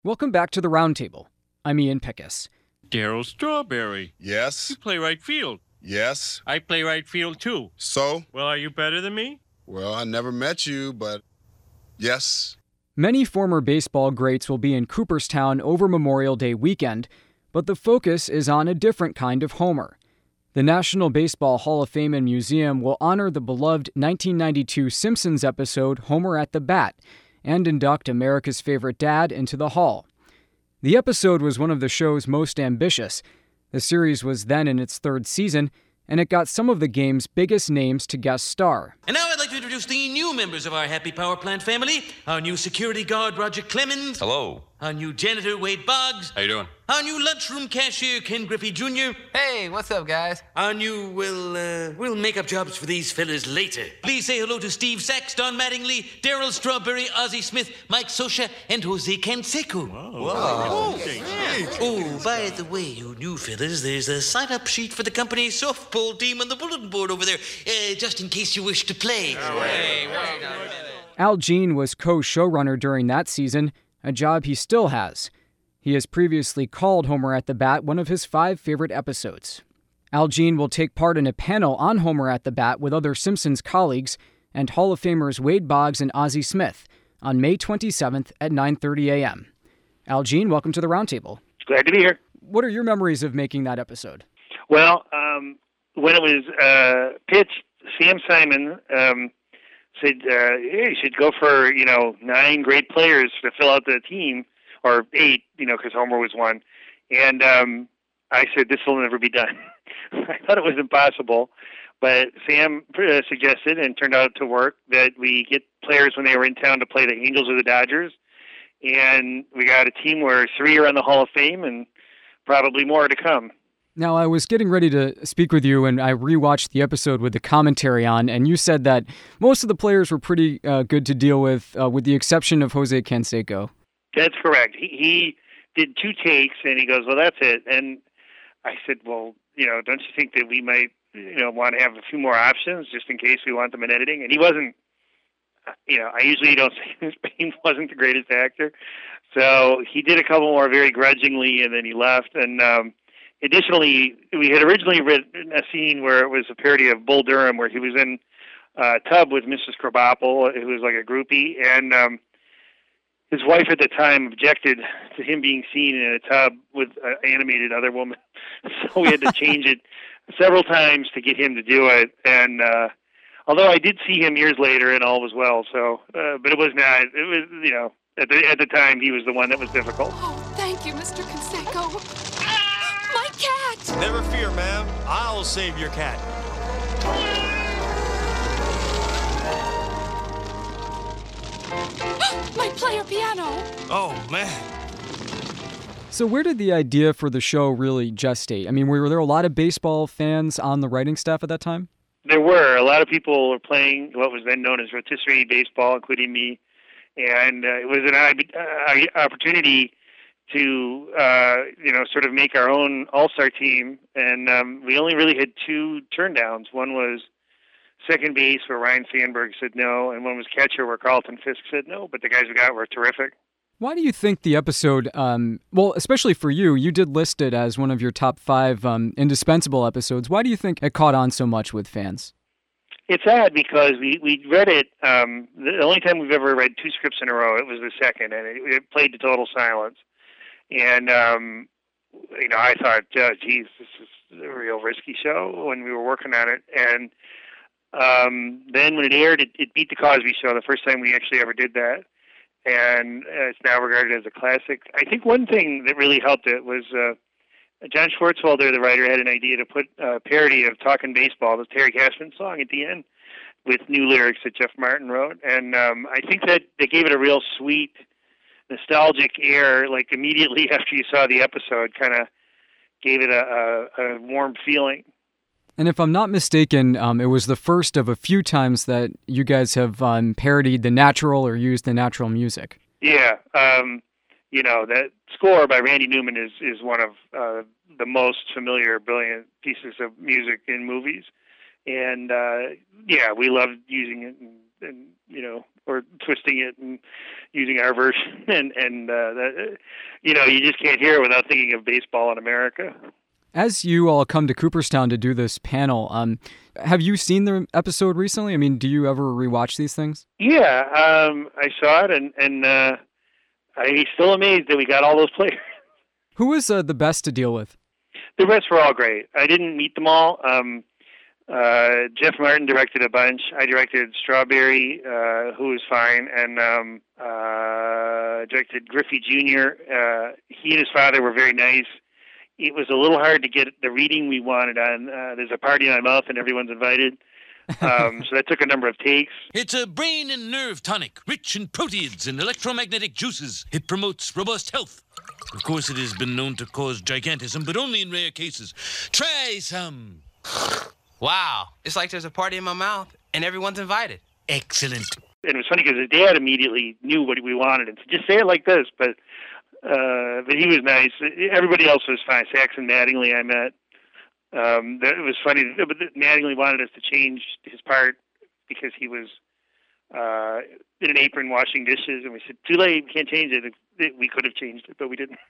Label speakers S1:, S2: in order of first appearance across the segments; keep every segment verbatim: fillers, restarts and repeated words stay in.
S1: Welcome back to the Roundtable. I'm Ian Pickus.
S2: Darryl Strawberry.
S3: Yes.
S2: You play right field.
S3: Yes.
S2: I play right field, too.
S3: So?
S2: Well, are you better than me?
S3: Well, I never met you, but yes.
S1: Many former baseball greats will be in Cooperstown over Memorial Day weekend, but the focus is on a different kind of Homer. The National Baseball Hall of Fame and Museum will honor the beloved nineteen ninety-two Simpsons episode Homer at the Bat and induct America's favorite dad into the hall. The episode was one of the show's most ambitious. The series was then in its third season, and it got some of the game's biggest names to guest star.
S4: And now I'd like to introduce the new members of our Happy Power Plant family. Our new security guard, Roger Clemens.
S5: Hello.
S4: Our new janitor, Wade Boggs.
S5: How you doing?
S4: Our new lunchroom cashier, Ken Griffey Junior
S6: Hey, what's up, guys?
S4: Our new, well, uh, we'll make up jobs for these fellas later. Please say hello to Steve Sachs, Don Mattingly, Darryl Strawberry, Ozzie Smith, Mike Sosha, and Jose Canseco.
S6: Whoa.
S4: Oh, by the way, you new fellas, there's a sign-up sheet for the company's softball team on the bulletin board over there, uh, just in case you wish to play.
S6: Hey, wait a minute.
S1: Al Jean was co-showrunner during that season, a job he still has. He has previously called Homer at the Bat one of his five favorite episodes. Al Jean will take part in a panel on Homer at the Bat with other Simpsons colleagues and Hall of Famers Wade Boggs and Ozzie Smith on May twenty-seventh at nine thirty a.m. Al Jean, welcome to the Roundtable.
S7: Glad to be here.
S1: What are your memories of making that episode?
S7: Well, um, when it was uh, pitched, Sam Simon um, said, uh, hey, you should go for, you know, nine great players to fill out the team, or eight, you know, because Homer was one. And um, I said, this will never be done. I thought it was impossible. But Sam uh, suggested, and turned out to work, that we get players when they were in town to play the Angels or the Dodgers. And we got a team where three are on the Hall of Fame and probably more to come.
S1: Now, I was getting ready to speak with you, and I rewatched the episode with the commentary on, and you said that most of the players were pretty uh, good to deal with, uh, with the exception of Jose Canseco.
S7: That's correct. He, he did two takes, and he goes, well, that's it. And I said, well, you know, don't you think that we might, you know, want to have a few more options just in case we want them in editing? And he wasn't, you know, I usually don't say this, but he wasn't the greatest actor. So he did a couple more very grudgingly, and then he left. And um, additionally, we had originally written a scene where it was a parody of Bull Durham, where he was in a tub with Missus Krabappel, who was like a groupie, and um, his wife at the time objected to him being seen in a tub with an animated other woman. So we had to change it several times to get him to do it. And uh, although I did see him years later, and all was well. So, uh, but it was not. It was, you know, at the at the time he was the one that was difficult.
S8: Oh, thank you, Mister Canseco. My cat!
S9: Never fear, ma'am. I'll save your cat.
S8: My player piano!
S9: Oh, man.
S1: So where did the idea for the show really gestate? I mean, were there a lot of baseball fans on the writing staff at that time?
S7: There were. A lot of people were playing what was then known as rotisserie baseball, including me. And uh, it was an uh, opportunity to, uh, you know, sort of make our own all-star team. And um, we only really had two turndowns. One was second base, where Ryan Sandberg said no, and one was catcher, where Carlton Fisk said no. But the guys we got were terrific.
S1: Why do you think the episode, um, well, especially for you, you did list it as one of your top five um, indispensable episodes. Why do you think it caught on so much with fans?
S7: It's odd because we, we read it, um, the only time we've ever read two scripts in a row, it was the second, and it, it played to total silence. And, um, you know, I thought, uh, geez, this is a real risky show when we were working on it. And um, then when it aired, it, it beat The Cosby Show, the first time we actually ever did that. And uh, it's now regarded as a classic. I think one thing that really helped it was uh, John Schwartzwelder, the writer, had an idea to put a parody of Talkin' Baseball, the Terry Cashman song, at the end with new lyrics that Jeff Martin wrote. And um, I think that they gave it a real sweet, nostalgic air, like immediately after you saw the episode, kind of gave it a, a, a warm feeling.
S1: And if I'm not mistaken, um, it was the first of a few times that you guys have um, parodied the natural or used the natural music.
S7: Yeah. Um, you know, that score by Randy Newman is, is one of uh, the most familiar, brilliant pieces of music in movies. And, uh, yeah, we loved using it. And, and, you know, or twisting it and using our version, and and uh, that, you know, you just can't hear it without thinking of baseball in America.
S1: As you all come to Cooperstown to do this panel, um, have you seen the episode recently? I mean, do you ever rewatch these things?
S7: Yeah, um, I saw it, and and uh, I'm still amazed that we got all those players.
S1: Who was uh, the best to deal with?
S7: The rest were all great. I didn't meet them all. Um, uh, Jeff Martin directed a bunch. I directed Strawberry, uh, who was fine, and um, uh, directed Griffey Junior Uh, he and his father were very nice. It was a little hard to get the reading we wanted on. Uh, there's a party in my mouth and everyone's invited. Um, so that took a number of takes.
S4: It's a brain and nerve tonic, rich in proteids and electromagnetic juices. It promotes robust health. Of course, it has been known to cause gigantism, but only in rare cases. Try some.
S6: Wow. It's like there's a party in my mouth and everyone's invited.
S4: Excellent.
S7: And it was funny because his dad immediately knew what we wanted and said, just say it like this. But uh, but he was nice. Everybody else was fine. Saxon Mattingly I met. Um, that, it was funny. But Mattingly wanted us to change his part because he was uh, in an apron washing dishes. And we said, too late, we can't change it. it we could have changed it, but we didn't.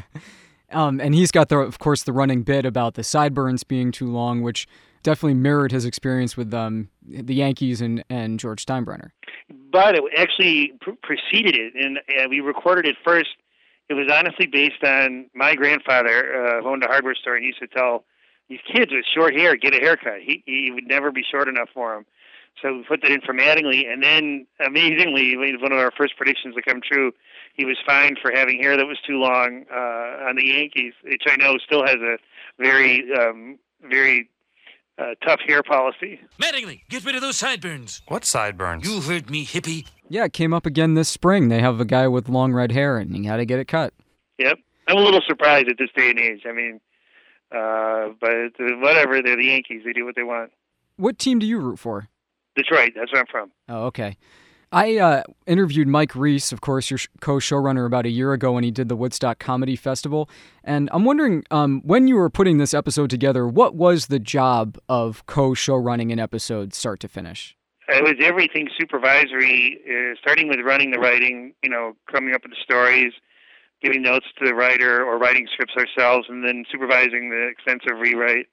S1: um, and he's got, the, of course, the running bit about the sideburns being too long, which definitely mirrored his experience with um, the Yankees and, and George Steinbrenner.
S7: But it actually pr- preceded it, and uh, we recorded it first. It was honestly based on my grandfather, uh, who owned a hardware store, and he used to tell these kids with short hair, get a haircut. He, he would never be short enough for them. So we put that in for Mattingly, and then, amazingly, one of our first predictions to come true, he was fined for having hair that was too long uh, on the Yankees, which I know still has a very, um, very uh, tough hair policy.
S4: Mattingly, get rid of those sideburns.
S9: What sideburns?
S4: You heard me, hippie.
S1: Yeah, it came up again this spring. They have a guy with long red hair, and he had to get it cut.
S7: Yep. I'm a little surprised at this day and age. I mean, uh, but uh, whatever, they're the Yankees. They do what they want.
S1: What team do you root for?
S7: Detroit, that's where I'm from.
S1: Oh, okay. I uh, interviewed Mike Reiss, of course, your co-showrunner, about a year ago when he did the Woodstock Comedy Festival. And I'm wondering, um, when you were putting this episode together, what was the job of co-showrunning an episode start to finish?
S7: It was everything supervisory, uh, starting with running the writing, you know, coming up with the stories, giving notes to the writer or writing scripts ourselves, and then supervising the extensive rewrite.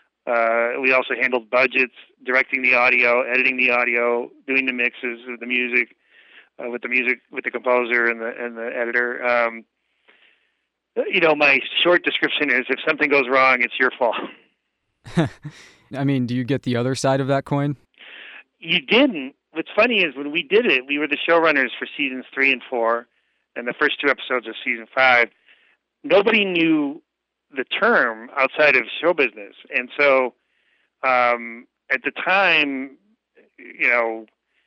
S7: Uh, we also handled budgets, directing the audio, editing the audio, doing the mixes with the music, uh, with the music, with the composer and the and the editor. Um, you know, my short description is: if something goes wrong, it's your fault.
S1: I mean, do you get the other side of that coin?
S7: You didn't. What's funny is when we did it, we were the showrunners for seasons three and four, and the first two episodes of season five. Nobody knew the term outside of show business. And so um, at the time, you know,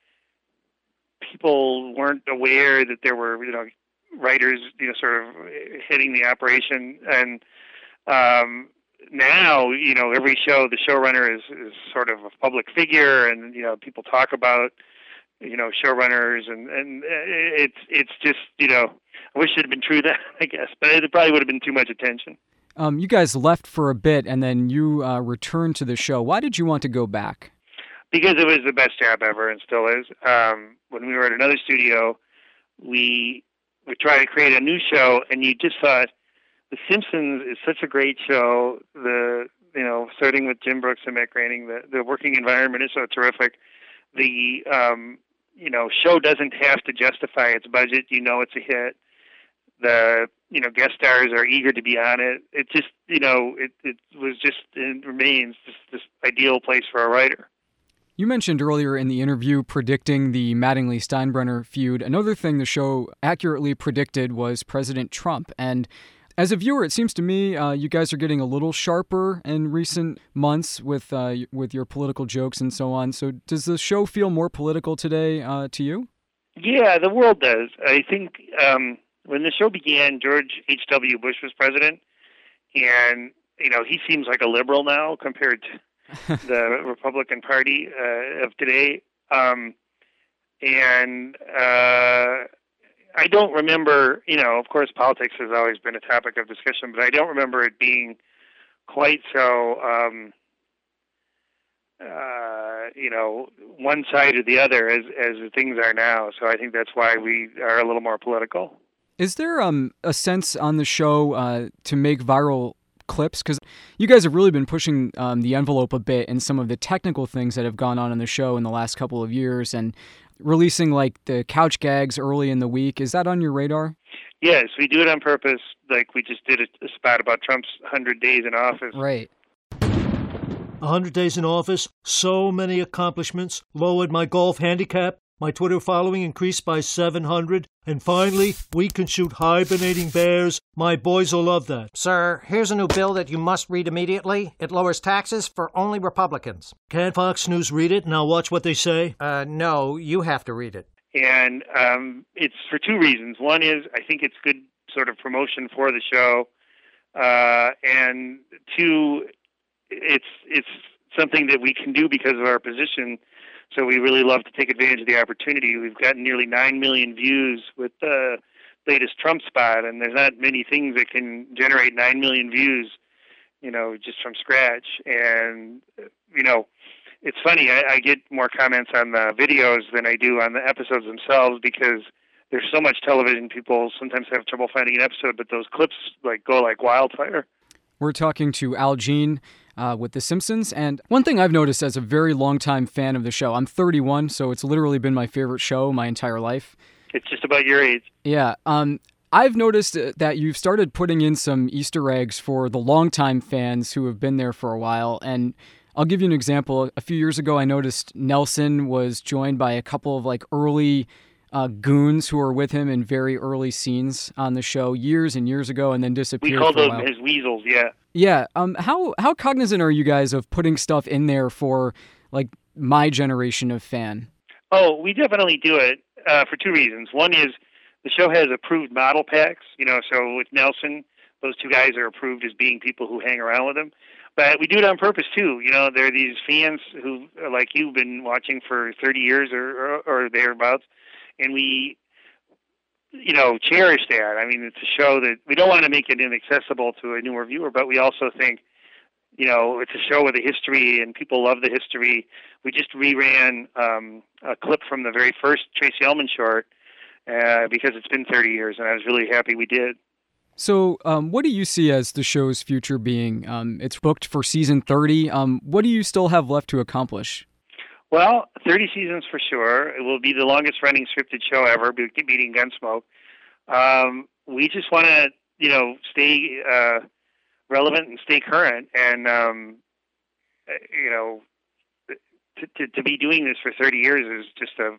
S7: people weren't aware that there were, you know, writers, you know, sort of heading the operation. And um, now, you know, every show, the showrunner is, is sort of a public figure, and, you know, people talk about, you know, showrunners, and, and it's, it's just, you know, I wish it had been true then, I guess, but it probably would have been too much attention.
S1: Um, you guys left for a bit, and then you uh, returned to the show. Why did you want to go back?
S7: Because it was the best job ever, and still is. Um, when we were at another studio, we would try to create a new show, and you just thought, The Simpsons is such a great show. The you know, starting with Jim Brooks and Matt Groening, the the working environment is so terrific. The um, you know, show doesn't have to justify its budget. You know, it's a hit. The you know, guest stars are eager to be on it. It just, you know, it, it was just, it remains just this ideal place for a writer.
S1: You mentioned earlier in the interview predicting the Mattingly-Steinbrenner feud. Another thing the show accurately predicted was President Trump. And as a viewer, it seems to me uh, you guys are getting a little sharper in recent months with uh, with your political jokes and so on. So does the show feel more political today uh, to you?
S7: Yeah, the world does. I think... Um, When the show began, George H W. Bush was president, and, you know, he seems like a liberal now compared to the Republican Party uh, of today. Um, and uh, I don't remember, you know, of course, politics has always been a topic of discussion, but I don't remember it being quite so, um, uh, you know, one side or the other as as things are now. So I think that's why we are a little more political.
S1: Is there um, a sense on the show uh, to make viral clips? Because you guys have really been pushing um, the envelope a bit in some of the technical things that have gone on in the show in the last couple of years, and releasing like the couch gags early in the week. Is that on your radar?
S7: Yes, we do it on purpose. Like we just did a, a spot about Trump's one hundred days in office.
S1: Right.
S5: one hundred days in office, so many accomplishments, lowered my golf handicap, my Twitter following increased by seven hundred, and finally, we can shoot hibernating bears. My boys will love that.
S10: Sir, here's a new bill that you must read immediately. It lowers taxes for only Republicans.
S5: Can't Fox News read it? Now watch what they say.
S10: Uh, no, you have to read it.
S7: And um, it's for two reasons. One is I think it's good sort of promotion for the show. Uh, and two, it's it's something that we can do because of our position. So we really love to take advantage of the opportunity. We've gotten nearly nine million views with the latest Trump spot, and there's not many things that can generate nine million views, you know, just from scratch. And, you know, it's funny, I, I get more comments on the videos than I do on the episodes themselves because there's so much television, people sometimes have trouble finding an episode, but those clips like go like wildfire.
S1: We're talking to Al Jean uh, with The Simpsons, and one thing I've noticed as a very long-time fan of the show, I'm thirty-one, so it's literally been my favorite show my entire life.
S7: It's just about your age.
S1: Yeah. Um, I've noticed that you've started putting in some Easter eggs for the longtime fans who have been there for a while, and I'll give you an example. A few years ago, I noticed Nelson was joined by a couple of like early uh, goons who were with him in very early scenes on the show years and years ago, and then disappeared.
S7: We called
S1: for a
S7: them
S1: while.
S7: his weasels, yeah.
S1: Yeah. Um. How how cognizant are you guys of putting stuff in there for like my generation of fan?
S7: Oh, we definitely do it uh, for two reasons. One is the show has approved model packs. You know, so with Nelson, those two guys are approved as being people who hang around with him. But we do it on purpose too. You know, there are these fans who, like you've been watching for thirty years or, or, or thereabouts, and we, you know, cherish that. I mean, it's a show that we don't want to make it inaccessible to a newer viewer, but we also think, you know, it's a show with a history, and people love the history. We just reran um, a clip from the very first Tracy Ullman short uh, because it's been thirty years, and I was really happy we did.
S1: So um, what do you see as the show's future being? Um, it's booked for season thirty. Um, what do you still have left to accomplish?
S7: Well, thirty seasons for sure. It will be the longest-running scripted show ever, beating Gunsmoke. Um, we just want to, you know, stay uh, relevant and stay current. And, um, you know, to, to, to be doing this for thirty years is just a,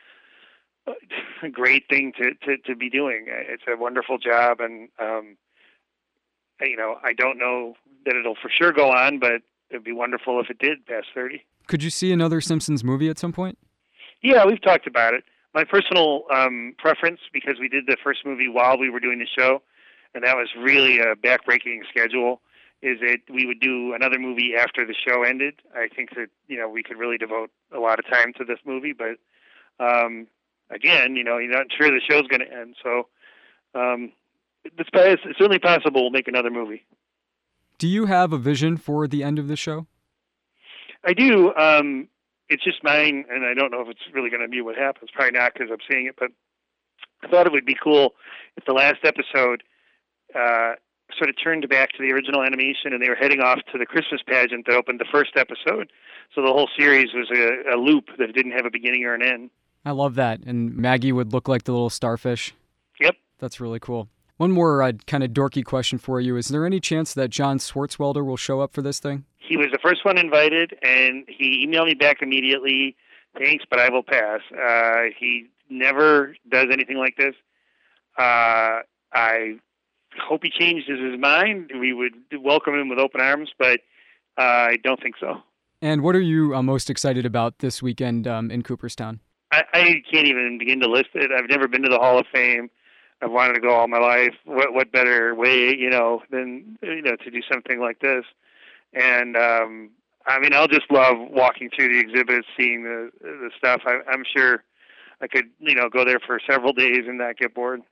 S7: a great thing to, to, to be doing. It's a wonderful job. And, um, you know, I don't know that it'll for sure go on, but it'd be wonderful if it did past thirty.
S1: Could you see another Simpsons movie at some point?
S7: Yeah, we've talked about it. My personal um, preference, because we did the first movie while we were doing the show, and that was really a backbreaking schedule, is that we would do another movie after the show ended. I think that, you know, we could really devote a lot of time to this movie, but um, again, you know, you're not sure the show's going to end, so um, it's, it's certainly possible we'll make another movie.
S1: Do you have a vision for the end of the show?
S7: I do. Um, it's just mine, and I don't know if it's really going to be what happens. Probably not, because I'm seeing it, but I thought it would be cool if the last episode uh, sort of turned back to the original animation, and they were heading off to the Christmas pageant that opened the first episode. So the whole series was a, a loop that didn't have a beginning or an end.
S1: I love that. And Maggie would look like the little starfish.
S7: Yep.
S1: That's really cool. One more uh, kind of dorky question for you. Is there any chance that John Swartzwelder will show up for this thing?
S7: He was the first one invited, and he emailed me back immediately, thanks, but I will pass. Uh, he never does anything like this. Uh, I hope he changes his mind. We would welcome him with open arms, but uh, I don't think so.
S1: And what are you uh, most excited about this weekend um, in Cooperstown?
S7: I, I can't even begin to list it. I've never been to the Hall of Fame. I've wanted to go all my life. What what better way, you know, than, you know, to do something like this? And, um, I mean, I'll just love walking through the exhibits, seeing the the stuff. I, I'm sure I could, you know, go there for several days and not get bored.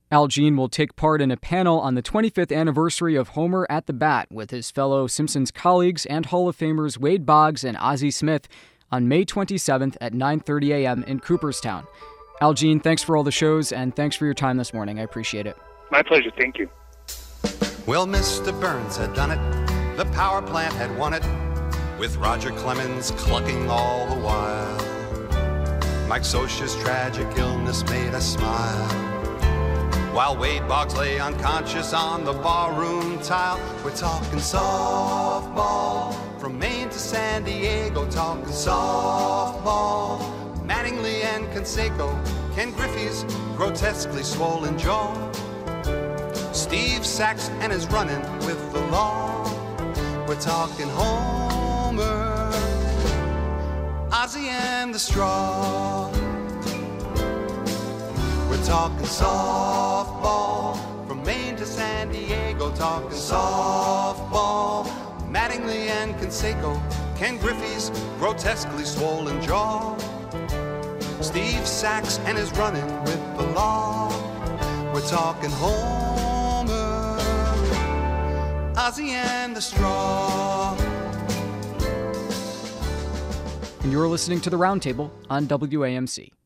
S1: Al Jean will take part in a panel on the twenty-fifth anniversary of Homer at the Bat with his fellow Simpsons colleagues and Hall of Famers Wade Boggs and Ozzie Smith on May twenty-seventh at nine thirty a.m. in Cooperstown. Al Jean, thanks for all the shows, and thanks for your time this morning. I appreciate it.
S7: My pleasure. Thank you.
S11: Well, Mister Burns had done it. The power plant had won it, with Roger Clemens clucking all the while. Mike Scioscia's tragic illness made us smile, while Wade Boggs lay unconscious on the barroom tile. We're talking softball, from Maine to San Diego, talking softball. Mattingly and Canseco, Ken Griffey's grotesquely swollen jaw, Steve Sachs and his running with the law. We're talking Homer, Ozzie and the Straw. We're talking softball, from Maine to San Diego, talking softball. Mattingly and Canseco, Ken Griffey's grotesquely swollen jaw, Steve Sachs and his running with the law. We're talking Homer, Ozzie and the Straw.
S1: And you're listening to The Roundtable on W A M C.